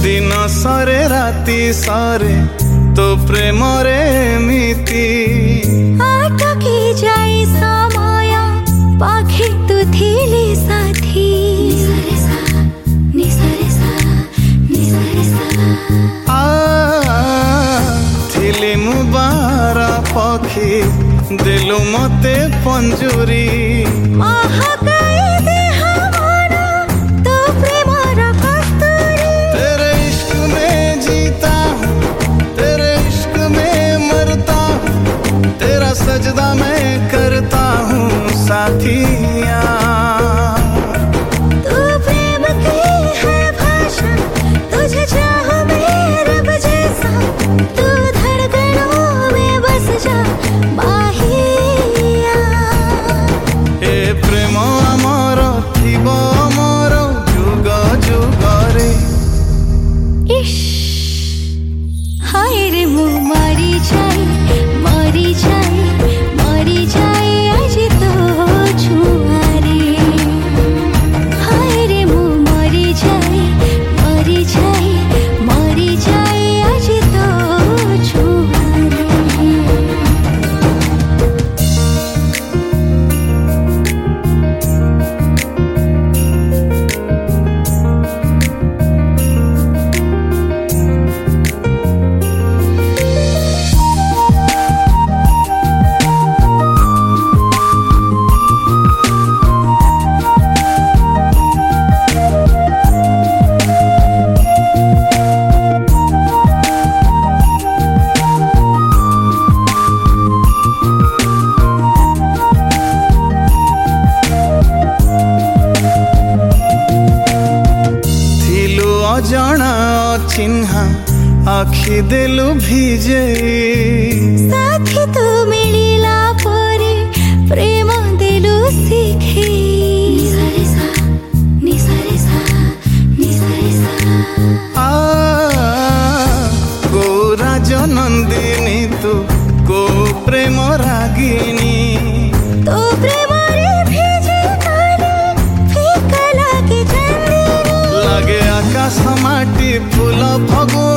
दिन सरे राति सरे तो प्रेम रे एमिति अटकी जाए समय पाखे तू थिली साथी थिली मु बारा पखी दिलु मते पंजुरी तेरे इश्क में जीता हूँ तेरे इश्क में मरता हूँ तेरा सजदा मैं करता हूँ साथिया तू प्रेम की है भाषा तुझे चाहूं मैं रब जैसा तू धड़कनों में बस जा बाहिया ए प्रेम अमर थिबो अमर जुग जुगरे इश हाय रे मु मरी जाए आज तो छुआरे हाय रे मु मरी जाए आज तो छुआरे अजଣା चिन्हा आखि देलु भिजे साथी तू मिलिला परे प्रेम देलु शिखे गौरा जनंदिनी तू को प्रेम रागिनी तो प्रेम रे भेजे तारे फीका लागे चंदनी लागे आकाश माटी फूल फगु